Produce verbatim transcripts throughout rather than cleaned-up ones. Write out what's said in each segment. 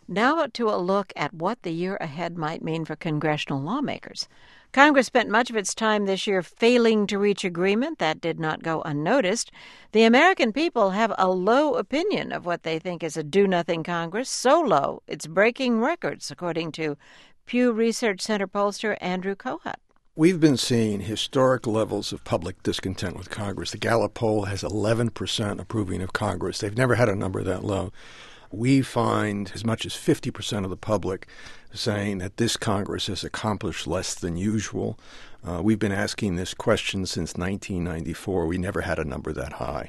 Now to a look at what the year ahead might mean for congressional lawmakers. Congress spent much of its time this year failing to reach agreement. That did not go unnoticed. The American people have a low opinion of what they think is a do-nothing Congress, so low it's breaking records, according to Pew Research Center pollster Andrew Kohut. We've been seeing historic levels of public discontent with Congress. The Gallup poll has eleven percent approving of Congress. They've never had a number that low. We find as much as fifty percent of the public saying that this Congress has accomplished less than usual. Uh, we've been asking this question since nineteen ninety-four. We never had a number that high.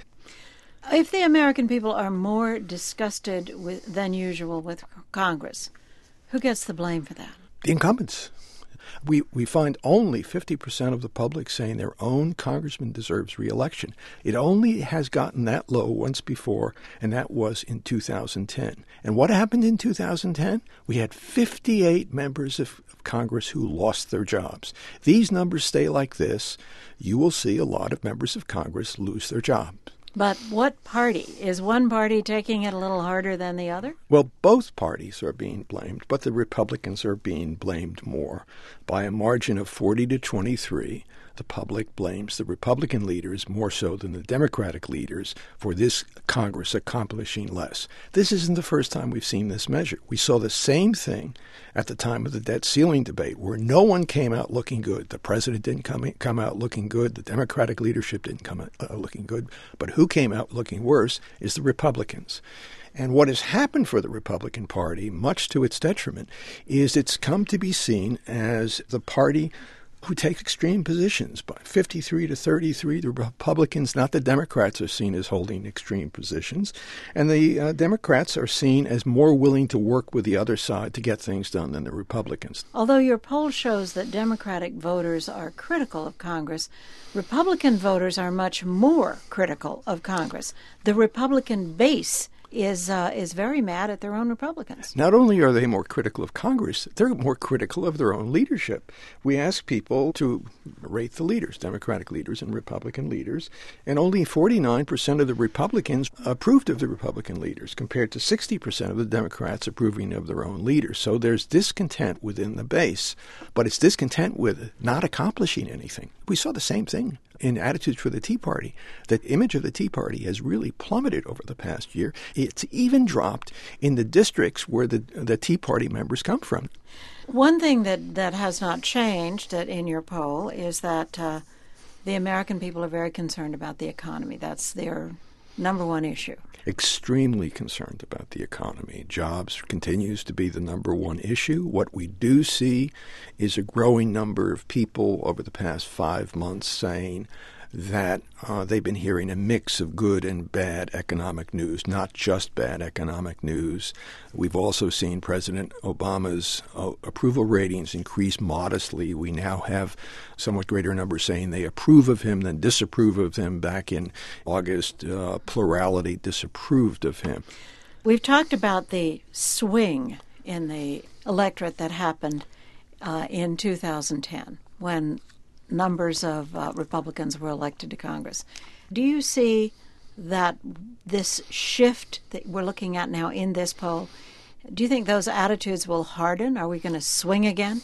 If the American people are more disgusted with, than usual with Congress, who gets the blame for that? The incumbents. We we find only fifty percent of the public saying their own congressman deserves re-election. It only has gotten that low once before, and that was in two thousand ten. And what happened in two thousand ten? We had fifty-eight members of Congress who lost their jobs. These numbers stay like this, you will see a lot of members of Congress lose their jobs. But what party? Is one party taking it a little harder than the other? Well, both parties are being blamed, but the Republicans are being blamed more. By a margin of forty to twenty-three, the public blames the Republican leaders more so than the Democratic leaders for this Congress accomplishing less. This isn't the first time we've seen this measure. We saw the same thing at the time of the debt ceiling debate, where no one came out looking good. The president didn't come, come out looking good. The Democratic leadership didn't come out uh, looking good. But who came out looking worse is the Republicans. And what has happened for the Republican Party, much to its detriment, is it's come to be seen as the party who takes extreme positions. By fifty-three to thirty-three, the Republicans, not the Democrats, are seen as holding extreme positions. And the uh, Democrats are seen as more willing to work with the other side to get things done than the Republicans. Although your poll shows that Democratic voters are critical of Congress, Republican voters are much more critical of Congress. The Republican base is uh, is very mad at their own Republicans. Not only are they more critical of Congress, they're more critical of their own leadership. We ask people to rate the leaders, Democratic leaders and Republican leaders, and only forty-nine percent of the Republicans approved of the Republican leaders, compared to sixty percent of the Democrats approving of their own leaders. So there's discontent within the base, but it's discontent with not accomplishing anything. We saw the same thing in attitudes for the Tea Party. The image of the Tea Party has really plummeted over the past year. It's even dropped in the districts where the the Tea Party members come from. One thing that, that has not changed that in your poll is that uh, the American people are very concerned about the economy. That's their number one issue. Extremely concerned about the economy. Jobs continues to be the number one issue. What we do see is a growing number of people over the past five months saying that uh, they've been hearing a mix of good and bad economic news, not just bad economic news. We've also seen President Obama's uh, approval ratings increase modestly. We now have somewhat greater numbers saying they approve of him than disapprove of him. Back in August, uh, plurality disapproved of him. We've talked about the swing in the electorate that happened uh, in two thousand ten when numbers of uh, Republicans were elected to Congress. Do you see that this shift that we're looking at now in this poll, do you think those attitudes will harden? Are we going to swing again?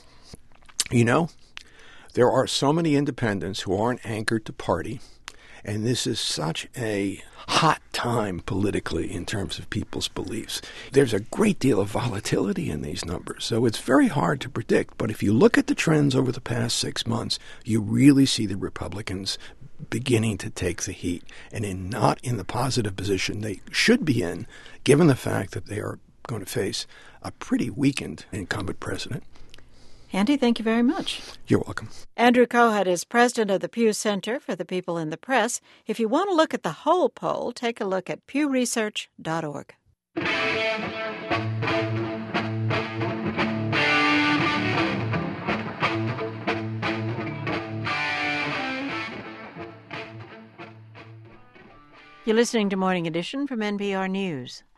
You know, there are so many independents who aren't anchored to party, and this is such a hot time politically in terms of people's beliefs. There's a great deal of volatility in these numbers, so it's very hard to predict. But if you look at the trends over the past six months, you really see the Republicans beginning to take the heat, and in not in the positive position they should be in, given the fact that they are going to face a pretty weakened incumbent president. Andy, thank you very much. You're welcome. Andrew Kohut is president of the Pew Center for the People in the Press. If you want to look at the whole poll, take a look at pew research dot org. You're listening to Morning Edition from N P R News.